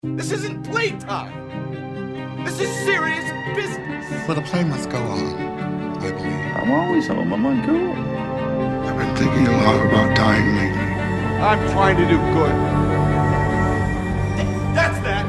This isn't playtime. This is serious business. Well, the play must go on, I believe. I'm always home. I'm on cool. I've been thinking a lot about dying lately. I'm trying to do good. That's that.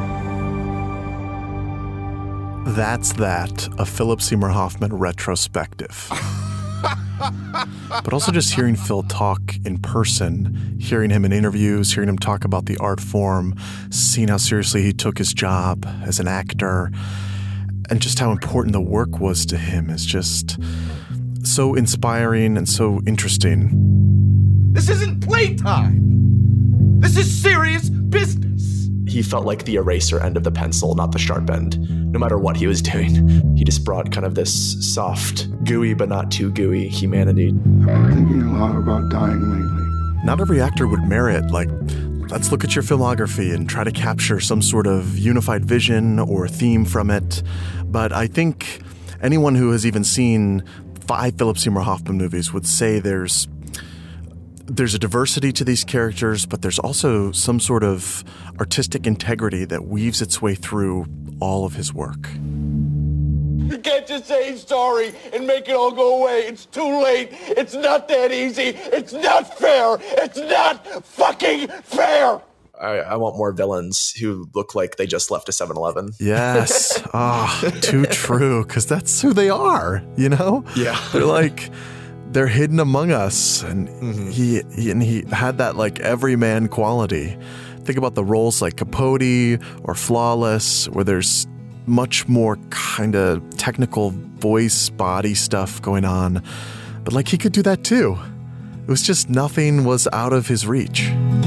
That's That, a Philip Seymour Hoffman retrospective. But also just hearing Phil talk in person, hearing him in interviews, hearing him talk about the art form, seeing how seriously he took his job as an actor, and just how important the work was to him is just so inspiring and so interesting. This isn't playtime. This is serious business. He felt like the eraser end of the pencil, not the sharp end, no matter what he was doing. He just brought kind of this soft, gooey but not too gooey humanity. I've been thinking a lot about dying lately. Not every actor would merit, like, let's look at your filmography and try to capture some sort of unified vision or theme from it. But I think anyone who has even seen 5 Philip Seymour Hoffman movies would say there's a diversity to these characters, but there's also some sort of artistic integrity that weaves its way through all of his work. You can't just say sorry and make it all go away. It's too late. It's not that easy. It's not fair. It's not fucking fair. I want more villains who look like they just left a 7-Eleven. Yes. Too true, because that's who they are, you know? Yeah. They're hidden among us, and he had that like everyman quality. Think about the roles like Capote or Flawless, where there's much more kind of technical voice body stuff going on. But like he could do that too. It was just nothing was out of his reach.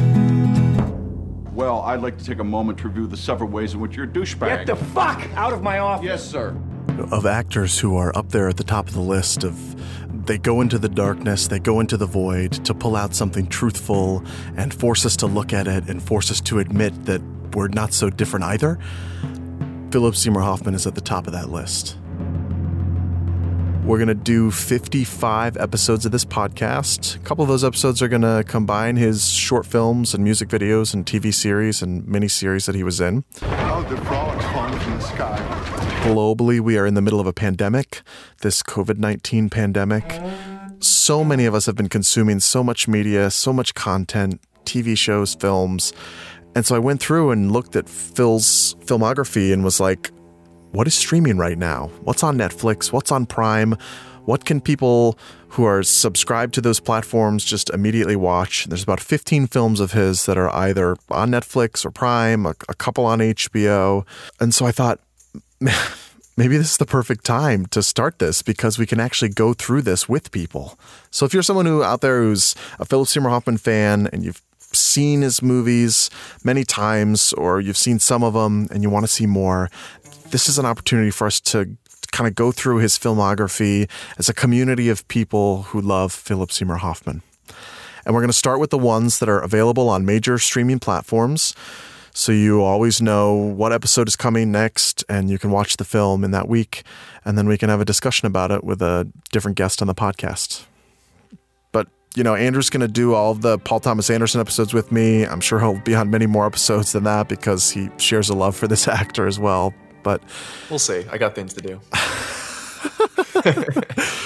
Well, I'd like to take a moment to review the several ways in which you're a douchebag. Get the fuck out of my office. Yes, sir. Of actors who are up there at the top of the list of they go into the darkness, they go into the void to pull out something truthful and force us to look at it and force us to admit that we're not so different either. Philip Seymour Hoffman is at the top of that list. We're going to do 55 episodes of this podcast. A couple of those episodes are going to combine his short films and music videos and TV series and miniseries that he was in. How the frogs falling from the sky. Globally, we are in the middle of a pandemic, this COVID-19 pandemic. So many of us have been consuming so much media, so much content, TV shows, films. And so I went through and looked at Phil's filmography and was like, what is streaming right now? What's on Netflix? What's on Prime? What can people who are subscribed to those platforms just immediately watch? There's about 15 films of his that are either on Netflix or Prime, a couple on HBO. And so I thought, maybe this is the perfect time to start this because we can actually go through this with people. So if you're someone who out there who's a Philip Seymour Hoffman fan and you've seen his movies many times or you've seen some of them and you want to see more, this is an opportunity for us to kind of go through his filmography as a community of people who love Philip Seymour Hoffman. And we're going to start with the ones that are available on major streaming platforms. So you always know what episode is coming next and you can watch the film in that week. And then we can have a discussion about it with a different guest on the podcast. But, you know, Andrew's going to do all of the Paul Thomas Anderson episodes with me. I'm sure he'll be on many more episodes than that because he shares a love for this actor as well. But we'll see. I got things to do.